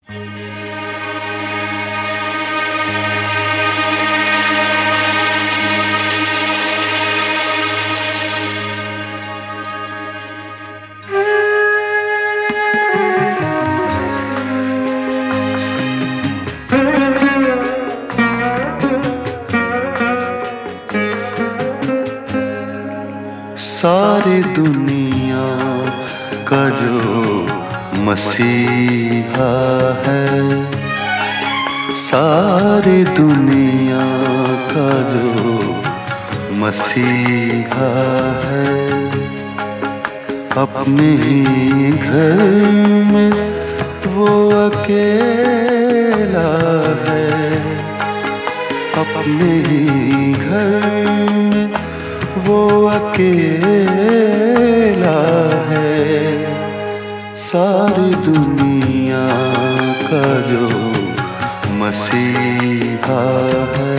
सारी दुनिया का जो मसीहा है, सारी दुनिया का जो मसीहा है, अपने ही घर में वो अकेला है, अपने ही घर में वो अकेला है। सारी दुनिया का जो मसीहा है।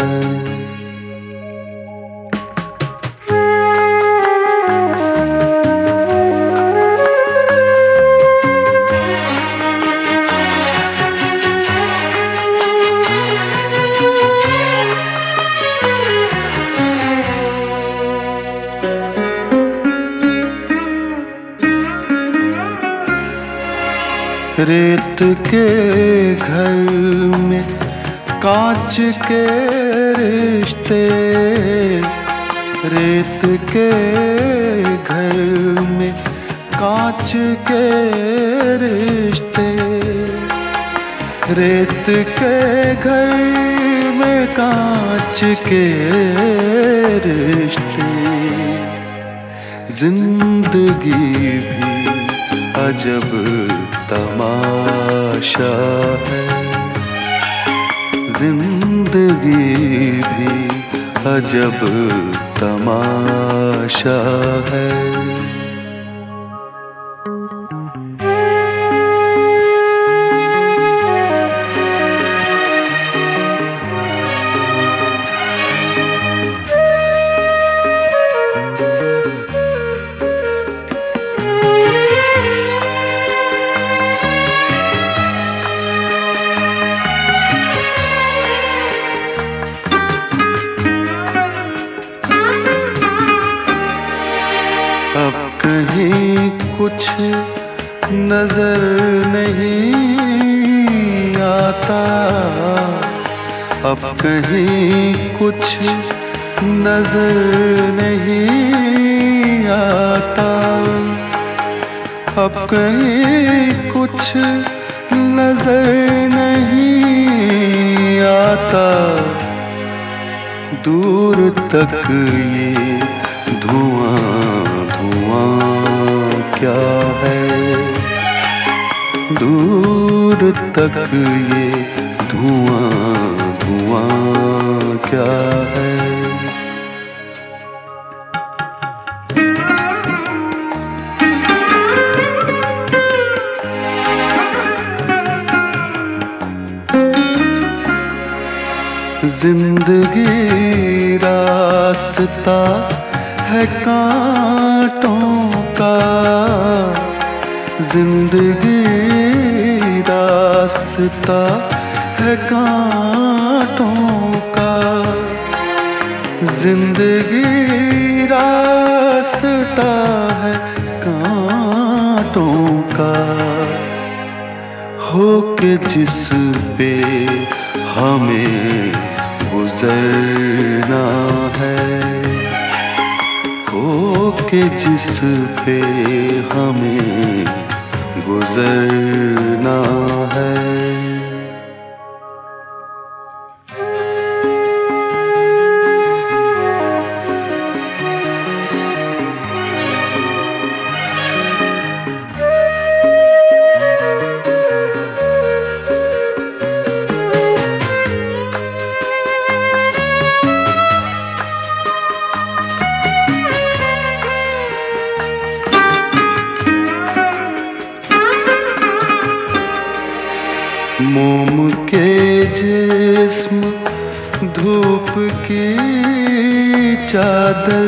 रेत के घर में कांच के रिश्ते, रेत के घर में कांच के रिश्ते, रेत के घर में कांच के रिश्ते। जिंदगी भी अजब तमाशा है, जिंदगी भी अजब तमाशा है। अब कहीं कुछ नजर नहीं आता, अब कहीं कुछ नजर नहीं आता, अब कहीं कुछ नजर नहीं आता। दूर तक ये धुआं धुआं क्या है, दूर तक ये धुआं धुआं क्या है। जिंदगी रास्ता है कांटों का, जिंदगी रास्ता है कांटों का, जिंदगी रास्ता है कांटों का। हो के जिस पे हमें गुजरना है, हो के जिस पे हमें गुजरना है। मोम के जिस्म धूप की चादर,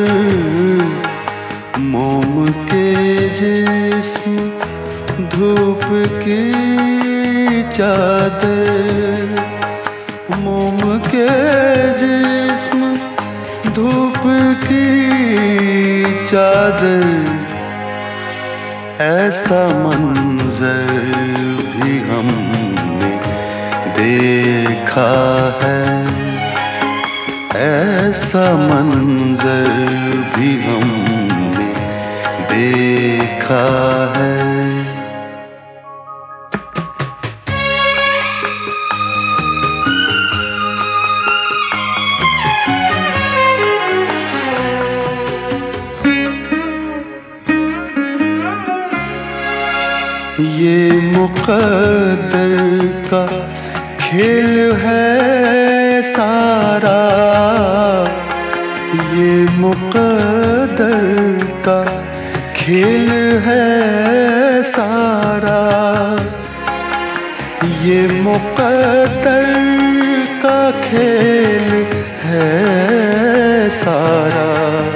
मोम के जिस्म धूप की चादर, मोम के जिस्म धूप की चादर, ऐसा मंजर भी हमने देखा है, ऐसा मंजर भी हमने देखा है। ये मुक़द्दर का खेल है सारा, ये मुक़द्दर का खेल है सारा, ये मुक़द्दर का खेल है सारा।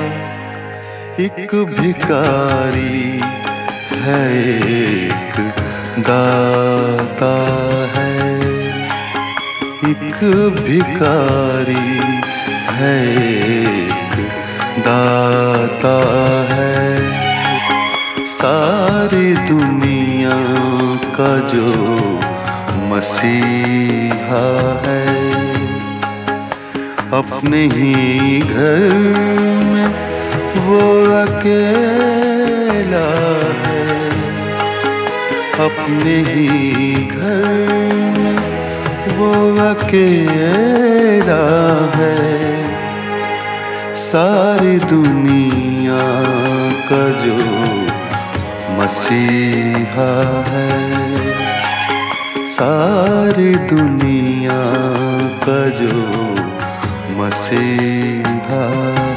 एक भिखारी है, एक दाता है, एक भिखारी है, एक दाता है। सारी दुनिया का जो मसीहा है, अपने ही घर में वो अकेला है, अपने ही घर में वो अकेला है। सारी दुनिया का जो मसीहा है, सारी दुनिया का जो मसीहा